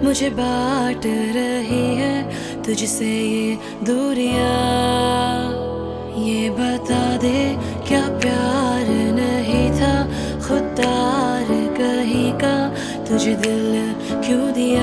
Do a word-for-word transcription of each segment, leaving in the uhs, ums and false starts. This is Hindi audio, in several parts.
मुझे बांट रही है तुझसे ये दूरियां। ये बता दे क्या प्यार नहीं था खुददार कहीं का, तुझे दिल क्यों दिया।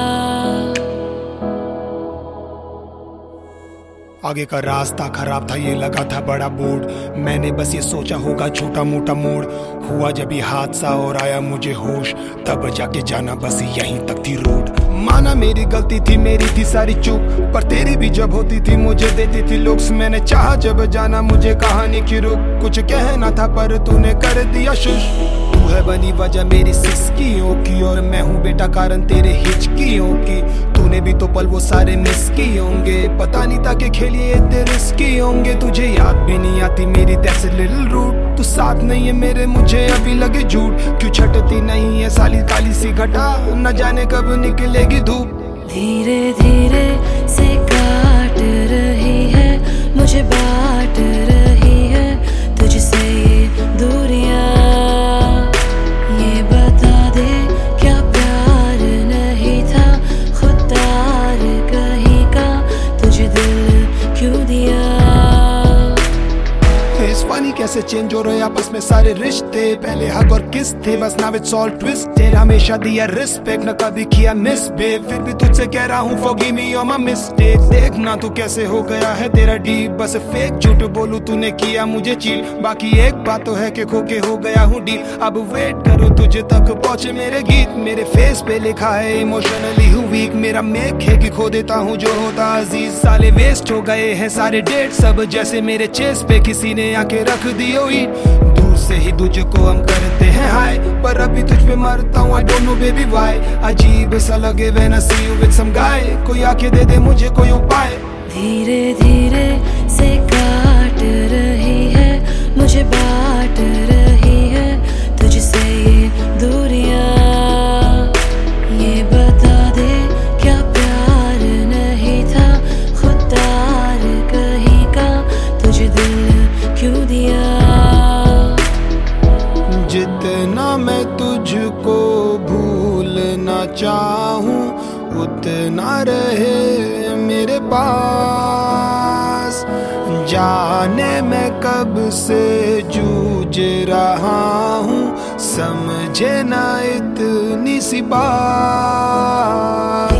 आगे का रास्ता खराब था, ये लगा था बड़ा बोर्ड। मैंने बस ये सोचा होगा छोटा मोटा मोड़। हुआ जब ये हादसा और आया मुझे होश, तब जाके जाना बस यहीं तक थी रोड। माना मेरी गलती थी, मेरी थी सारी चूक, पर तेरी भी जब होती थी मुझे देती थी लुक्स। मैंने चाहा जब जाना मुझे कहानी की रुक, कुछ कहना था पर तूने कर दिया शुश। तू है बनी वजह मेरी सिस्कियों की, और मैं हूँ बेटा कारण तेरे हिचकियों की। तूने भी तो पल वो सारे मिस किए होंगे, पता नहीं था कि खेलिए इतने रिस्की होंगे। तुझे याद भी नहीं आती मेरी दैट्स अ लिटिल रूड। तू साथ नहीं है मेरे, मुझे अभी लगे झूठ। क्यों छटती नहीं है साली काली सी घटा, न जाने कब निकलेगी धूप। धीरे धीरे से काट रही है, मुझे बांट रही है तुझसे ये दूरियां। ये बता दे क्या प्यार नहीं था खुददार कहीं का, तुझे दिल क्यों दिया। इस फनी कैसे चेंज हो रहे आपस में सारे रिश्ते। पहले हग और किस थे, बस नाउ इट्स ऑल ट्विस्टेड। हमेशा दिया रिस्पेक्ट, न कभी किया मिसबिहेव। फिर भी तुझसे कह रहा हूँ forgive me all my mistake. देखना तू कैसे हो गया है तेरा डीप, बस फेक झूठ बोलूं तूने किया मुझे चीट। बाकी एक बात तो है कि खो के हो गया हूँ डीप। अब वेट करो तुझे तक पहुंचे मेरे गीत। मेरे फेस पे लिखा है इमोशनली हूँ वीक। मेरा मेक है कि खो देता हूँ जो होता अजीज। साले वेस्ट हो गए हैं सारे डेट सब, जैसे मेरे चेस्ट पे किसी ने आके रख दियो ईट। दूर से ही तुझको हम करते हैं हाय, पर अभी तुझ पे मरता हूँ I don't know baby why. अजीब सा लगे when I see you with some guy, कोई आके दे दे मुझे कोई उपाय। धीरे धीरे से काट रही है, मुझे बांट रही है तुझसे ये दूरियां। ये बता दे क्या प्यार नहीं था खुददार कहीं का, तुझे दिल क्यों दिया। जितना मैं तुझको भूलना चाहूं, उतना रहे मेरे पास। जाने मैं कब से जूझ रहा हूँ, समझे ना इतनी सी बात।